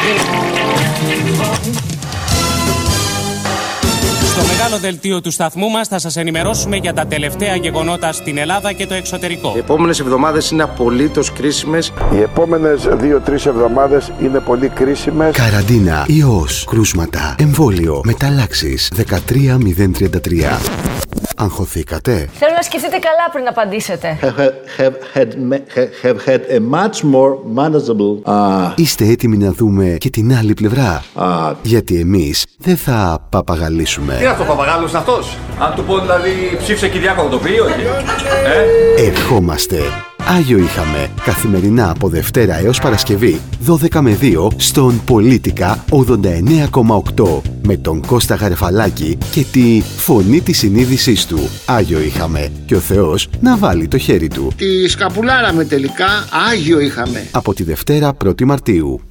Στο μεγάλο δελτίο του σταθμού μας θα σας ενημερώσουμε για τα τελευταία γεγονότα στην Ελλάδα και το εξωτερικό. Οι επόμενες εβδομάδες είναι απολύτως κρίσιμες. Οι επόμενες 2-3 εβδομάδες είναι πολύ κρίσιμες. Καραντίνα, ιός, κρούσματα, εμβόλιο, μεταλλάξεις. 13033. Αγχωθήκατε? Θέλω να σκεφτείτε καλά πριν απαντήσετε. Have had a much more manageable. Είστε έτοιμοι να δούμε και την άλλη πλευρά? Γιατί εμείς δεν θα παπαγαλίσουμε. Τι είναι αυτό, παπαγάλος είναι αυτός? Αν του πω δηλαδή ψήφισε Κυριάκο το πει, όχι? Ερχόμαστε. Άγιο είχαμε καθημερινά από Δευτέρα έως Παρασκευή 12 με 2 στον Πολίτικα 89,8 με τον Κώστα Γαρεφαλάκη και τη φωνή της συνείδησής του. Άγιο είχαμε και ο Θεός να βάλει το χέρι του. Τη σκαπουλάραμε τελικά, Άγιο είχαμε. Από τη Δευτέρα 1η Μαρτίου.